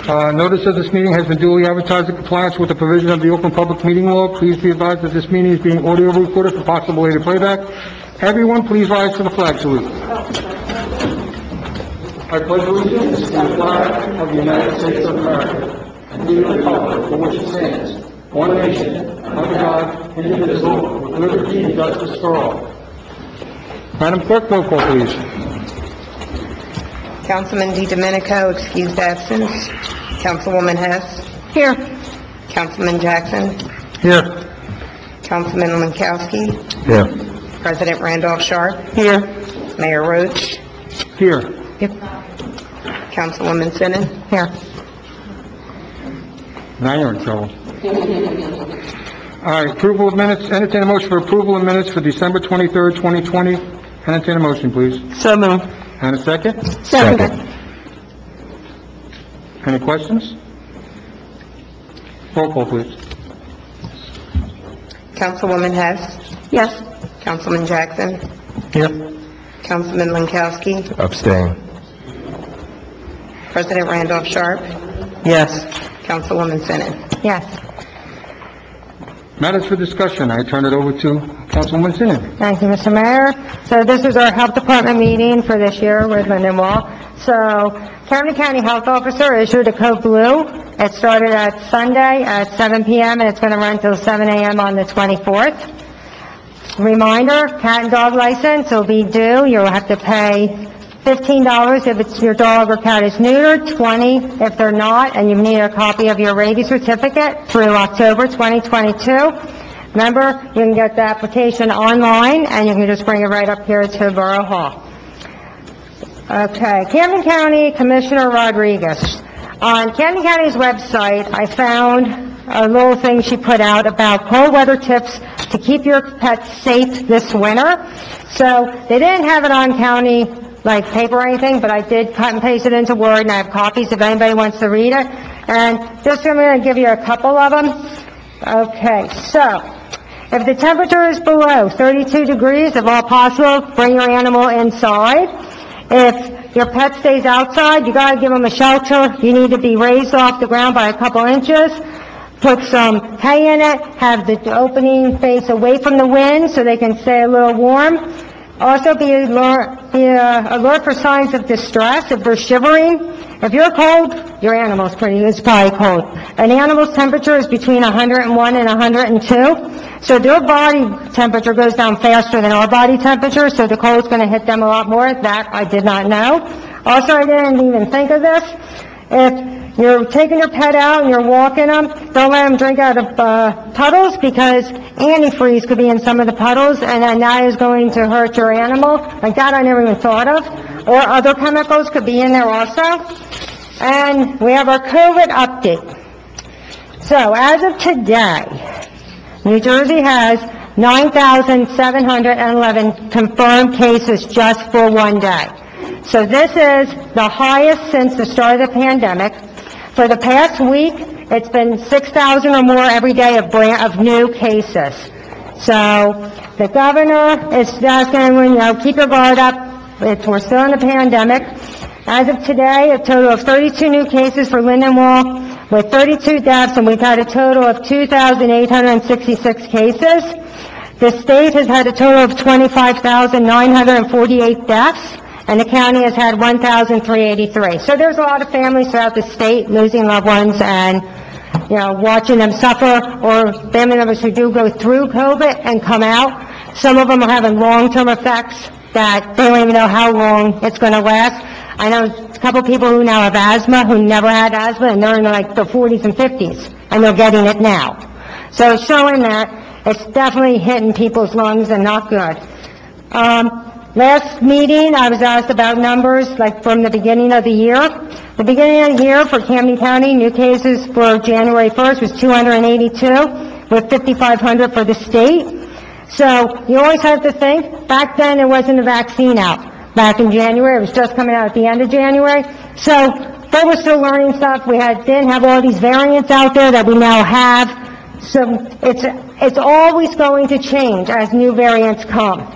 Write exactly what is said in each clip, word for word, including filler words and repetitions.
Uh, notice of this meeting has been duly advertised in compliance with the provision of the Open Public Meeting Law. Please be advised that this meeting is being audio recorded for possible later playback. Everyone, please rise for the flag salute. I pledge allegiance to the flag of the United States of America and to the republic for which it stands, one nation, under God, indivisible, with liberty and justice for all. Madam Clerk, roll call, please. Councilman DiDomenico, excused absence. Councilwoman Hess. Here. Councilman Jackson. Here. Councilman Lankowski. Here. President Randolph Sharp. Here. Mayor Roach. Here. Yep. Councilwoman Sinnen. Here. Now you're in trouble. All right, approval of minutes, entertain a motion for approval of minutes for December twenty-third, twenty twenty. Entertain a motion, please. So moved. And a second? Second. Any questions? Roll call, please. Councilwoman Hess. Yes. Councilman Jackson. Here. Councilman Lankowski. Abstain. President Randolph Sharp. Yes. Councilwoman Sinnen. Yes. Matters for discussion, I turn it over to Councilwoman Sinnen. Thank you, Mister Mayor. So this is our Health Department meeting for this year with Lindenwood. So Camden County Health Officer issued a Code Blue. It started at Sunday at seven p m and it's going to run till seven a m on the twenty-fourth. Reminder, cat and dog license will be due. You'll have to pay fifteen dollars if it's your dog or cat is neutered, twenty dollars if they're not, and you need a copy of your rabies certificate through October twenty twenty-two. Remember, you can get the application online, and you can just bring it right up here to Borough Hall. Okay, Camden County Commissioner Rodriguez. On Camden County's website, I found a little thing she put out about cold weather tips to keep your pets safe this winter. So they didn't have it on county like paper or anything, but I did cut and paste it into Word, and I have copies if anybody wants to read it. And just I'm going to give you a couple of them. Okay, so if the temperature is below thirty-two degrees, if all possible, bring your animal inside. If your pet stays outside, you got to give them a shelter. You need to be raised off the ground by a couple inches. Put some hay in it. Have the opening face away from the wind so they can stay a little warm. Also, be alert, be uh, alert for signs of distress. If they're shivering, if you're cold, your animal's pretty, it's probably cold. An animal's temperature is between one hundred one and one hundred two. So their body temperature goes down faster than our body temperature, so the cold's going to hit them a lot more. That I did not know. Also, I didn't even think of this. If you're taking your pet out and you're walking them, don't let them drink out of uh, puddles, because antifreeze could be in some of the puddles, and then that is going to hurt your animal. Like that I never even thought of. Or other chemicals could be in there also. And we have our COVID update. So as of today, New Jersey has nine thousand seven hundred eleven confirmed cases just for one day. So this is the highest since the start of the pandemic. For the past week, it's been six thousand or more every day of brand, of new cases. So the governor is just going to, you know, keep your guard up. It's, we're still in the pandemic. As of today, a total of thirty-two new cases for Lindenwood with thirty-two deaths, and we've had a total of two thousand eight hundred sixty-six cases. The state has had a total of twenty-five thousand nine hundred forty-eight deaths, and the county has had one thousand three hundred eighty-three. So there's a lot of families throughout the state losing loved ones and, you know, watching them suffer, or family members who do go through COVID and come out. Some of them are having long-term effects that they don't even know how long it's going to last. I know a couple people who now have asthma who never had asthma, and they're in like their forties and fifties, and they're getting it now. So it's showing that it's definitely hitting people's lungs and not good. Um, Last meeting, I was asked about numbers, like from the beginning of the year. The beginning of the year for Camden County, new cases for January first was two hundred eighty-two, with fifty-five hundred for the state. So you always have to think, back then there wasn't a vaccine out. Back in January, it was just coming out at the end of January. So they were still learning stuff. We had didn't have all these variants out there that we now have. So it's it's always going to change as new variants come.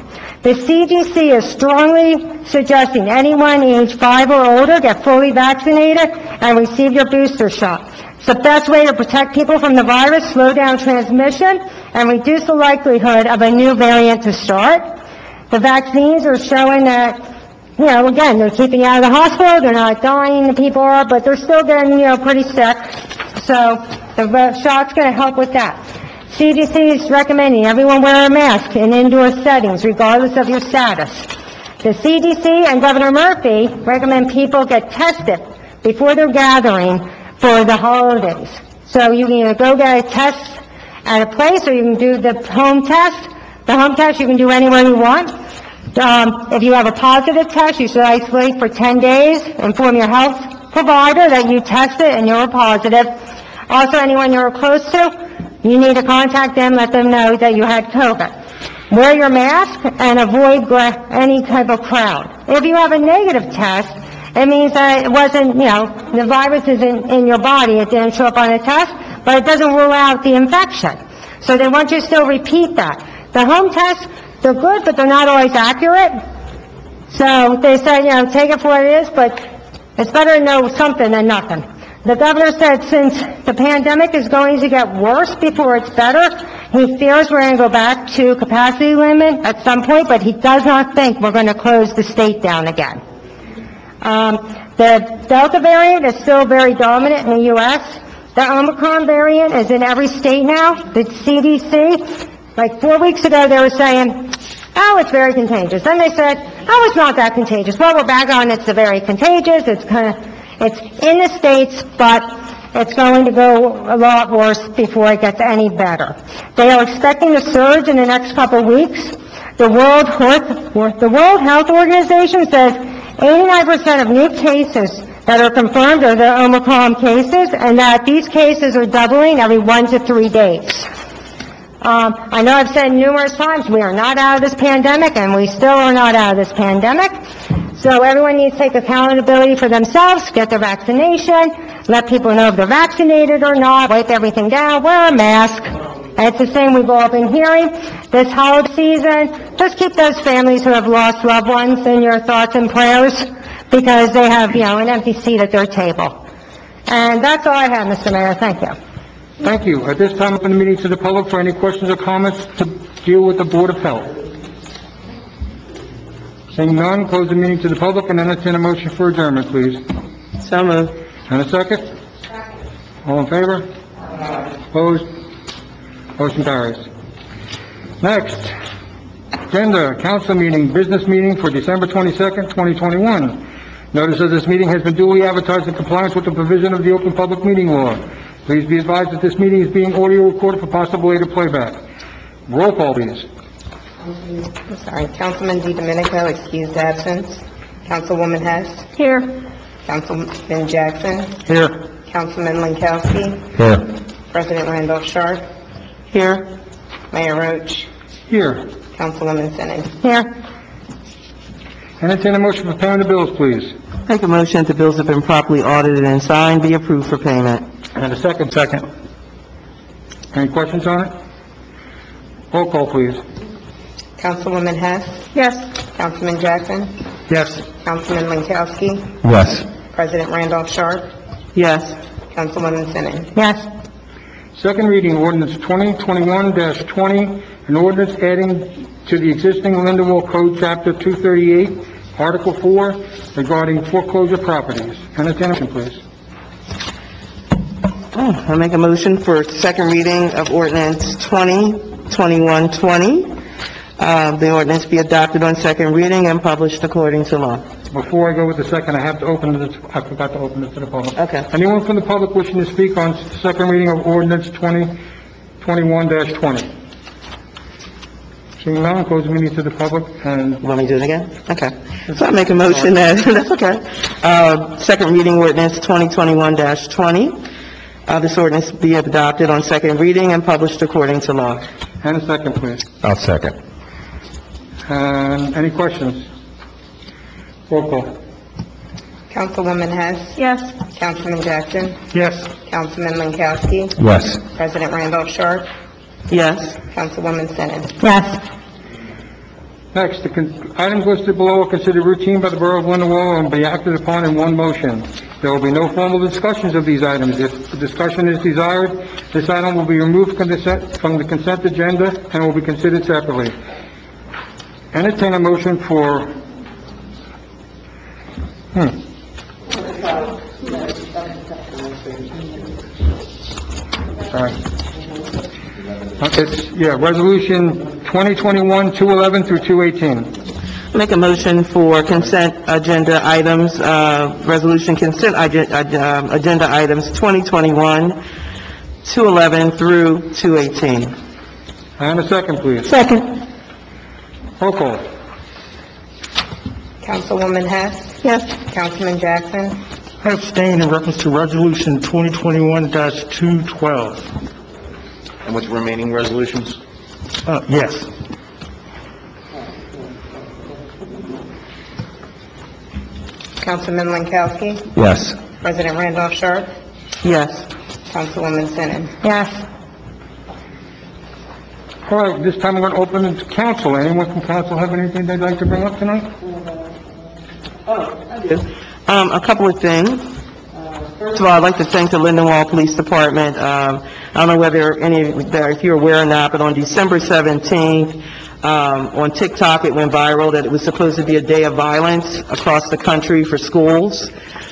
The C D C is strongly suggesting anyone aged five or older get fully vaccinated and receive your booster shot. It's the best way to protect people from the virus, slow down transmission, and reduce the likelihood of a new variant to start. The vaccines are showing that, you know, again, they're keeping you out of the hospital, they're not dying, the people are, but they're still getting, you know, pretty sick. So the va- shot's going to help with that. C D C is recommending everyone wear a mask in indoor settings, regardless of your status. The C D C and Governor Murphy recommend people get tested before they're gathering for the holidays. So you can either go get a test at a place, or you can do the home test. The home test you can do anywhere you want. Um, if you have a positive test, you should isolate for ten days. Inform your health provider that you tested and you're positive. Also, anyone you're close to, you need to contact them, let them know that you had COVID. Wear your mask and avoid gra- any type of crowd. If you have a negative test, it means that it wasn't, you know, the virus isn't in your body, it didn't show up on a test, but it doesn't rule out the infection. So they want you to still repeat that. The home tests, they're good, but they're not always accurate. So they say, you know, take it for what it is, but it's better to know something than nothing. The governor said since the pandemic is going to get worse before it's better, he fears we're going to go back to capacity limit at some point, but he does not think we're going to close the state down again. Um, the Delta variant is still very dominant in the U S The Omicron variant is in every state now. The C D C, like four weeks ago, they were saying, oh, it's very contagious. Then they said, oh, it's not that contagious. Well, we're back on it's very contagious. It's kind of, it's in the States, but it's going to go a lot worse before it gets any better. They are expecting a surge in the next couple of weeks. The World Health, the World Health Organization says eighty-nine percent of new cases that are confirmed are the Omicron cases, and that these cases are doubling every one to three days. Um, I know I've said numerous times, we are not out of this pandemic, and we still are not out of this pandemic. So everyone needs to take accountability for themselves, get their vaccination, let people know if they're vaccinated or not, wipe everything down, wear a mask. And it's the same we've all been hearing. This holiday season, just keep those families who have lost loved ones in your thoughts and prayers, because they have, you know, an empty seat at their table. And that's all I have, Mister Mayor. Thank you. Thank you. At this time, open the meeting to the public for any questions or comments to deal with the Board of Health. Seeing none, close the meeting to the public and entertain a motion for adjournment, please. So moved. And a second? All in favor? Opposed? Motion carries. Next, agenda, council meeting, business meeting for December twenty-second, twenty twenty-one. Notice of this meeting has been duly advertised in compliance with the provision of the Open Public Meeting Law. Please be advised that this meeting is being audio recorded for possible later playback. Roll call, please. I'm sorry, Councilman DiDomenico, excused absence. Councilwoman Hess. Here. Councilman Jackson. Here. Councilman Lankowski. Here. President Randolph Sharp. Here. Mayor Roach. Here. Councilwoman Simmons. Here. Entertain a motion for payment of bills, please. Make a motion that bills have been properly audited and signed be approved for payment. And a second. Second. Any questions on it? Roll call, please. Councilwoman Hess. Yes. Councilman Jackson. Yes. Councilman Lankowski. Yes. President Randolph Sharp. Yes. Councilwoman Simmons. Yes. Second reading, ordinance twenty twenty-one dash twenty, an ordinance adding to the existing Lindenwood Code, Chapter two thirty-eight, Article four, regarding foreclosure properties. Entertain a motion, please. Oh, I make a motion for second reading of ordinance twenty twenty-one twenty. Uh, the ordinance be adopted on second reading and published according to law. Before I go with the second, I have to open it, I forgot to open it to the public. Okay. Anyone from the public wishing to speak on second reading of ordinance twenty twenty-one dash twenty? Seeing none, close the meeting to the public, and You want me to do it again? Okay. So I make a motion that, that's okay. Uh, second reading ordinance twenty twenty-one dash twenty. Uh, this ordinance be adopted on second reading and published according to law. and a second, please. I'll second. And any questions? Roll call. Councilwoman Hess. Yes. Councilman Jackson. Yes. Councilman Lankowski. Yes. President Randolph Sharp. Yes. Councilwoman Simmons. Yes. Next, the con- items listed below are considered routine by the Borough of Lindenwood and will be acted upon in one motion. There will be no formal discussions of these items. If discussion is desired, this item will be removed from the consent from the consent agenda and will be considered separately. Entertain a motion for, hmm. Sorry. It's, yeah, Resolution twenty twenty-one two eleven through two eighteen. Make a motion for consent agenda items, uh, resolution consent agen- uh, um, agenda items twenty twenty-one two eleven through two eighteen. And a second, please. Second. Roll call. Councilwoman Hess? Yes. Councilman Jackson? I abstain in reference to Resolution twenty twenty-one two twelve. And with remaining resolutions? Uh, yes. Councilman Lankowski? Yes. President Randolph Sharp? Yes. Councilwoman Sinnen? Yes. All right, this time I'm going to open it to council. Anyone from council have anything they'd like to bring up tonight? Um, a couple of things. First of all, I'd like to thank the Lindenwood Police Department. Um, I don't know whether any of you, if you're aware or not, but on December seventeenth, um, on TikTok, it went viral that it was supposed to be a day of violence across the country for schools.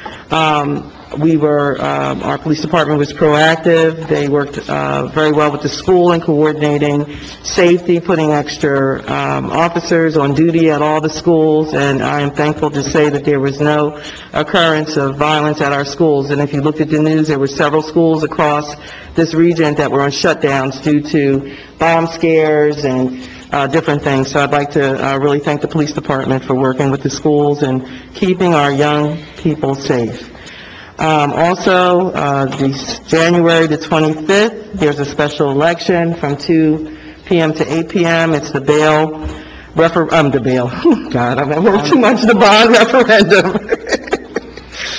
Um, we were, um, our police department was proactive. They worked, uh, very well with the school in coordinating safety, putting extra, um, officers on duty at all the schools, and I am thankful to say that there was no occurrence of violence at our schools. And if you looked at the news, there were several schools across this region that were on shutdowns due to bomb scares and, uh, different things. So I'd like to, uh, really thank the police department for working with the schools and keeping our young people safe. Um, also, uh, this January the twenty-fifth, there's a special election from two p.m. to eight p.m. It's the bail refer, um, the bail, God, I've been working too much, the bond referendum,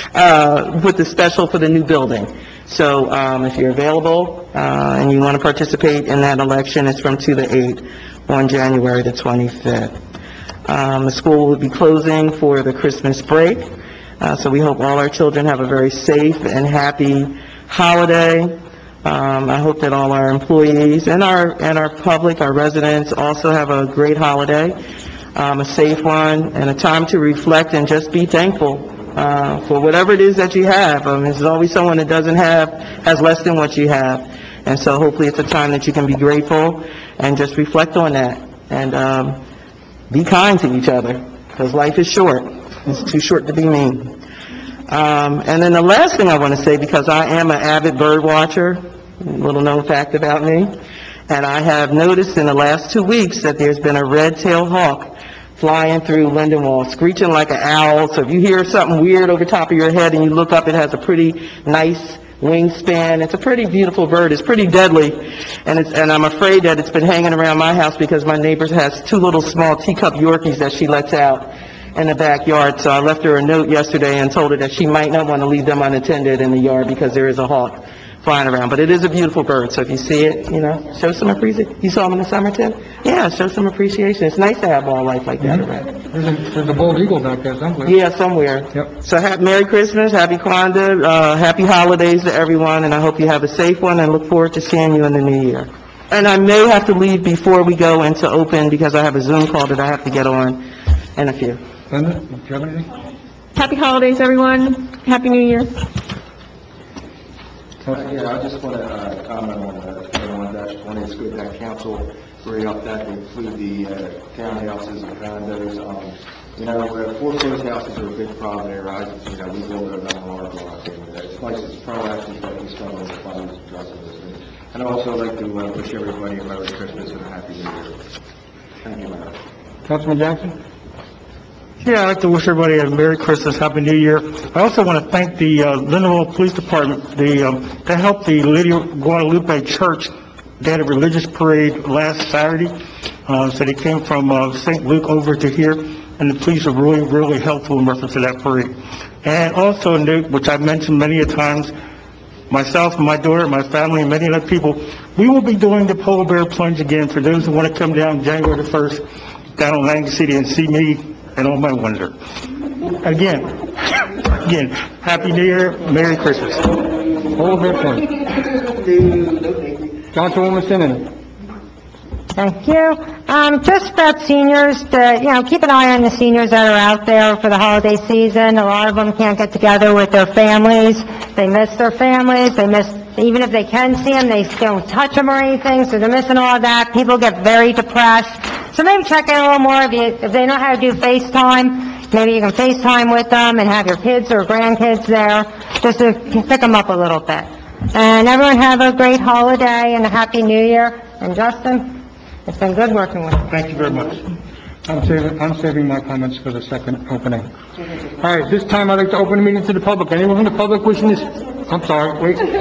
uh, with the special for the new building. So, um, if you're available, uh, and you want to participate in that election, it's from two to eight on January the twenty-fifth. Um, the school will be closing for the Christmas break. Uh, so we hope all our children have a very safe and happy holiday. Um, I hope that all our employees and our, and our public, our residents, also have a great holiday, um, a safe one, and a time to reflect and just be thankful, uh, for whatever it is that you have. Um, there's always someone that doesn't have, has less than what you have. And so hopefully it's a time that you can be grateful and just reflect on that. And, um, be kind to each other, because life is short. It's too short to be mean. Um, and then the last thing I want to say, because I am an avid bird watcher, a little known fact about me, and I have noticed in the last two weeks that there's been a red-tailed hawk flying through Lindenwood, screeching like an owl. So if you hear something weird over top of your head and you look up, it has a pretty nice wingspan. It's a pretty beautiful bird. It's pretty deadly, and it's, and I'm afraid that it's been hanging around my house because my neighbor has two little small teacup Yorkies that she lets out in the backyard. So I left her a note yesterday and told her that she might not want to leave them unattended in the yard because there is a hawk flying around. But it is a beautiful bird, so if you see it, you know, show some appreciation. You saw them in the summer, Tim? Yeah, show some appreciation. It's nice to have wildlife like that around. There's a, there's a bald eagle back there someplace. Yeah, somewhere. Yep. So ha- Merry Christmas, Happy Kwanzaa, uh, Happy Holidays to everyone, and I hope you have a safe one, and look forward to seeing you in the new year. And I may have to leave before we go into open because I have a Zoom call that I have to get on in a few. Linda, do you have anything? Happy holidays, everyone. Happy New Year. Yeah, I just want to uh, comment on uh, twenty-one dash twenty. It's good that council bring up that to include the uh, townhouses and condos. Um, You know, uh, foreclosed houses are a big problem here. I, you know, we build it on our block, and uh, it's nice, it's proactive that we spend all the funds addressing this. And I'd also like to uh, wish everybody a Merry Christmas and a Happy New Year. Thank you, Mayor. Councilman Jackson? Yeah, I'd like to wish everybody a Merry Christmas, Happy New Year. I also want to thank the uh, Lindenwood Police Department. They, um, they helped the Lady Guadalupe Church. They had a religious parade last Saturday. Uh, so they came from uh, Saint Luke over to here, and the police are really, really helpful in reference to that parade. And also, which I've mentioned many a times, myself, my daughter, my family, and many other people, we will be doing the polar bear plunge again for those who want to come down January the first. down on Lang City and see me and all my wonder. Again, again, Happy New Year, Merry Christmas. Hold that point. Councilwoman Simmons. Thank you. Um, just about seniors, to, you know, keep an eye on the seniors that are out there for the holiday season. A lot of them can't get together with their families. They miss their families. They miss, even if they can see them, they don't touch them or anything, so they're missing all of that. People get very depressed. So maybe check in a little more. If you, if they know how to do FaceTime, maybe you can FaceTime with them and have your kids or grandkids there, just to pick them up a little bit. And everyone have a great holiday and a Happy New Year. And Justin? It's been good working with you. Thank you very much. I'm saving, I'm saving my comments for the second opening. All right, this time I'd like to open the meeting to the public. Anyone from the public wishing to, I'm sorry, wait. Go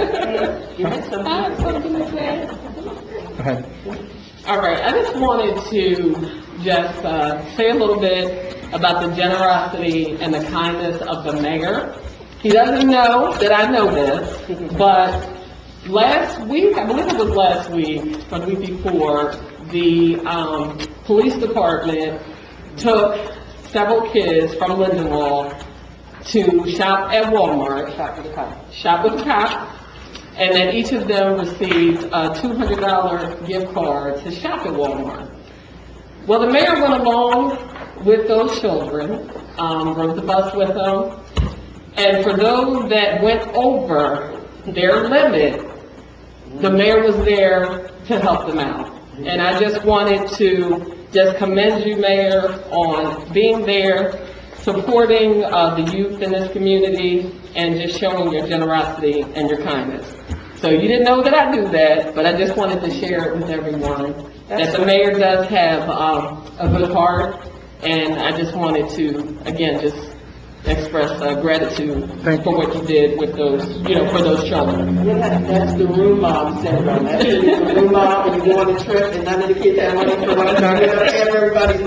ahead. All right, I just wanted to just uh, say a little bit about the generosity and the kindness of the mayor. He doesn't know that I know this, but last week, I believe it was last week, or the week before, the um, police department took several kids from Lindenwood to shop at Walmart. Shop with the cop. Shop with the cop. And then each of them received a two hundred dollar gift card to shop at Walmart. Well, the mayor went along with those children, um, rode the bus with them, and for those that went over their limit, the mayor was there to help them out. And I just wanted to just commend you, Mayor, on being there, supporting uh, the youth in this community, and just showing your generosity and your kindness. So you didn't know that I do that, but I just wanted to share it with everyone, that the mayor does have um, a good heart, and I just wanted to, again, just express uh, gratitude for what you did with those, you know, for those children. Yeah, that- that's the room mom syndrome. That's the room mom when you go on a trip and none of the kids have money for lunch, you gotta have everybody's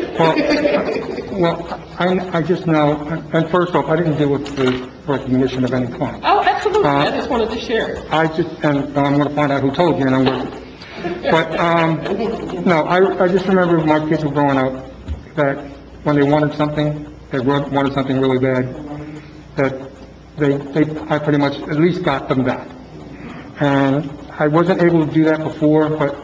money. Well, well, I, I just know, and first off, I didn't deal with the recognition of any kind. Oh, absolutely, I Uh, just wanted to share it. I just, and I'm gonna find out who told you, and I'm gonna, but, um, no, I, I just remember when my kids were growing up, that when they wanted something, they wa- wanted something really bad, that they, they, I pretty much at least got them that. And I wasn't able to do that before, but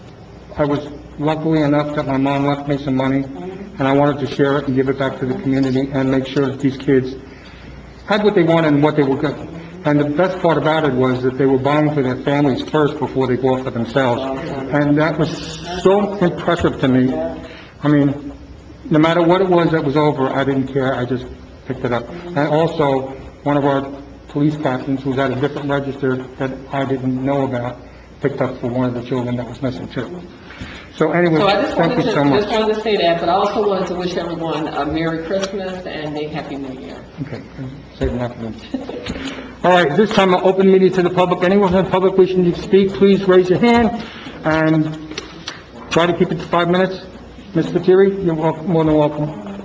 I was luckily enough that my mom left me some money, and I wanted to share it and give it back to the community and make sure that these kids had what they wanted and what they were good. And the best part about it was that they were buying for their families first before they bought for themselves. And that was so impressive to me. I mean, no matter what it was that was over, I didn't care, I just picked it up. And also, one of our police captains, who's at a different register that I didn't know about, picked up for one of the children that was missing too. So anyway, So I just thank wanted you to, so much. just wanted to say that, but I also wanted to wish everyone a Merry Christmas and a Happy New Year. Okay, save that for them. All right, this time I'll open meeting to the public. Anyone in the public wishing to speak, please raise your hand and try to keep it to five minutes. Miz Lettieri, you're welcome, more than welcome.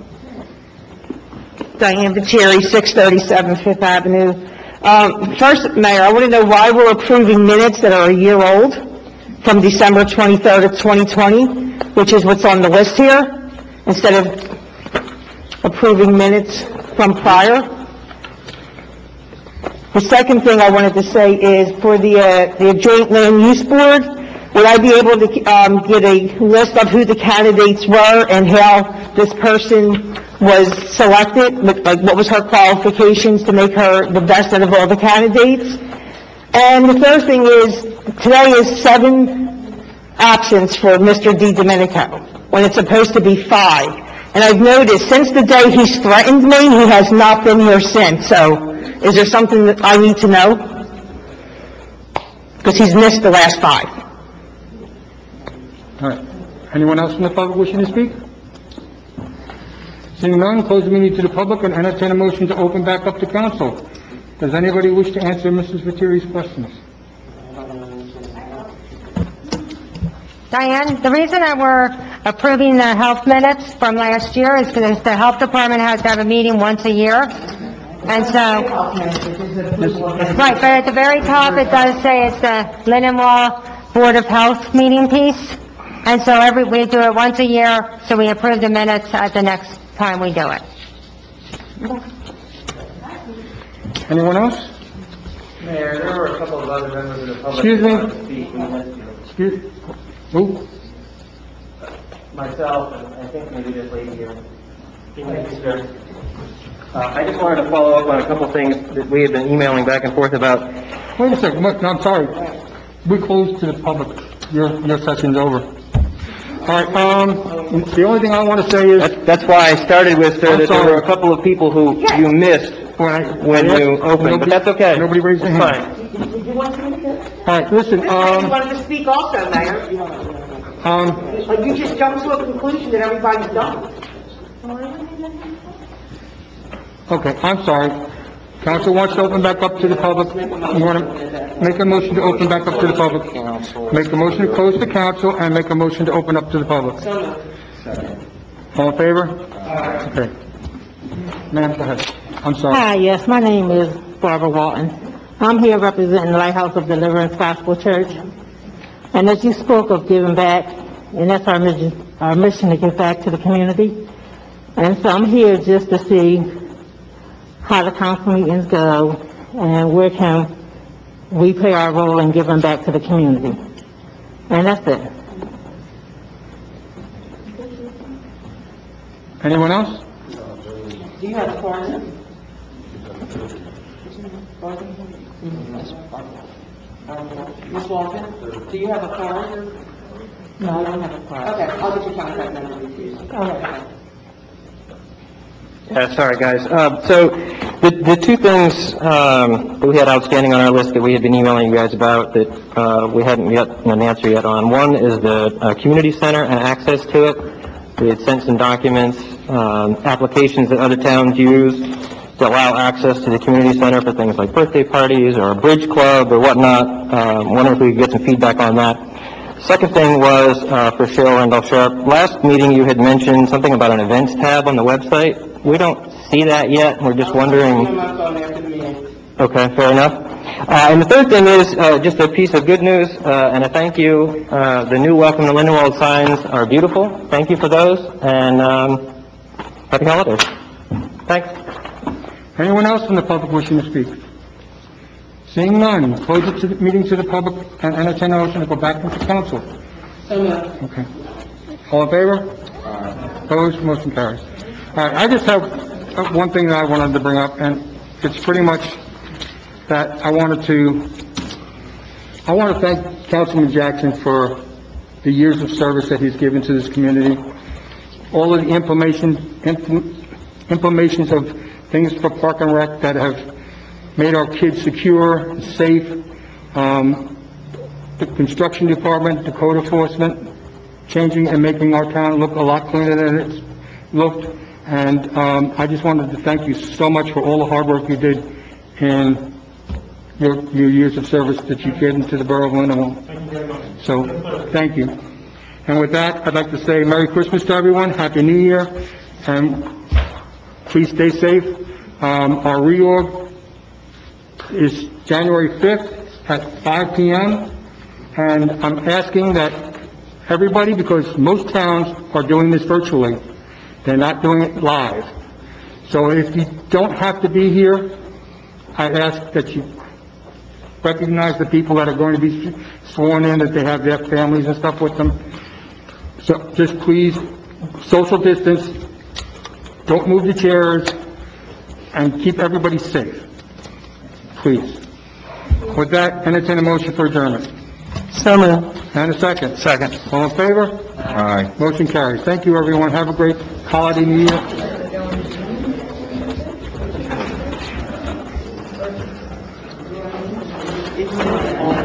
Diane Viteri, six thirty-seven Fifth Avenue. Um, first, Mayor, I want to know why we're approving minutes that are a year old from December twenty-third of twenty twenty, which is what's on the list here, instead of approving minutes from prior. The second thing I wanted to say is for the, uh, the Joint Land Use Board, would I be able to, um, get a list of who the candidates were and how this person was selected? Like, what was her qualifications to make her the best out of all the candidates? And the third thing is, today is seven absence for Mister Di Domenico, when it's supposed to be five. And I've noticed, since the day he's threatened me, he has not been here since. So, is there something that I need to know? Because he's missed the last five. All right. Anyone else from the public wishing to speak? Seeing none, close the meeting to the public and entertain a motion to open back up to council. Does anybody wish to answer Missus Vitteri's questions? Diane, the reason that we're approving the health minutes from last year is because the health department has to have a meeting once a year. And so, right, but at the very top, it does say it's the Lindenwood Board of Health meeting piece. And so every, we do it once a year, so we approve the minutes at the next time we do it. Anyone else? Mayor, there were a couple of other members of the public Excuse me? who wanted to speak. We missed Excuse, who? myself, and I think maybe this lady here. Thank you, sir. Uh, I just wanted to follow up on a couple things that we have been emailing back and forth about. Wait a second, look, no, I'm sorry. We closed to the public. Your, your session's over. All right, um, the only thing I want to say is, That's, that's why I started with, sir, I'm that there sorry. were a couple of people who you missed when I... when you opened, but Nobody- that's okay. Nobody raised their It's hand. fine. Did you want to speak? All right, listen, You um, wanted to speak also, Mayor. um, But you just jumped to a conclusion that everybody's done. okay, I'm sorry. Council wants to open back up to the public. You want to make a motion to open back up to the public? Make a motion to close the council and make a motion to open up to the public. All in favor? Okay. Ma'am, go ahead. I'm sorry. Hi, yes, my name is Barbara Walton. I'm here representing the Lighthouse of Deliverance Gospel Church. And as you spoke of giving back, and that's our mission, our mission to give back to the community. And so I'm here just to see how the council meetings go and where can we play our role in giving back to the community. And that's it. Anyone else? Do you have a foreigner? Miz Walton, do you have a card? No, I don't have a card. Okay, I'll get your contact number. Okay. Yeah, sorry, guys. Uh, so, the, the two things, um, that we had outstanding on our list that we had been emailing you guys about that, uh, we hadn't yet an answer yet on. One is the, uh, community center and access to it. We had sent some documents, um, applications that other towns use to allow access to the community center for things like birthday parties or a bridge club or whatnot. Um, wondering if we could get some feedback on that. Second thing was, uh, for Cheryl Randall Sharp. Last meeting you had mentioned something about an events tab on the website. We don't see that yet. We're just wondering. I'm on my phone after the meeting. Okay, fair enough. Uh, and the third thing is, uh, just a piece of good news, uh, and a thank you. Uh, the new Welcome to Lindenwold signs are beautiful. Thank you for those, and, um, happy holidays. Thanks. Anyone else from the public wishing to speak? Seeing none, close it to the meeting to the public and entertain a motion to go back into council. So moved. Okay. All in favor? Opposed? Motion carries. All right, I just have uh, one thing that I wanted to bring up, and it's pretty much that I wanted to, I want to thank Councilman Jackson for the years of service that he's given to this community. All of the implementation, impl- implementations of things for Park and Rec that have made our kids secure, safe, um, the construction department, the code enforcement, changing and making our town look a lot cleaner than it's looked. And, um, I just wanted to thank you so much for all the hard work you did in your, your years of service that you gave into the borough of Lindenwold. Thank you very much. So, thank you. And with that, I'd like to say Merry Christmas to everyone, Happy New Year, and please stay safe. Um, our reorg is January fifth at five P M, and I'm asking that everybody, because most towns are doing this virtually, they're not doing it live. So if you don't have to be here, I ask that you recognize the people that are going to be sworn in, that they have their families and stuff with them. So just please, social distance, don't move the chairs, and keep everybody safe, please. With that, entertain a motion for adjournment. So moved. And a second. Second. All in favor? Aye. Motion carries. Thank you, everyone. Have a great holiday New Year. It's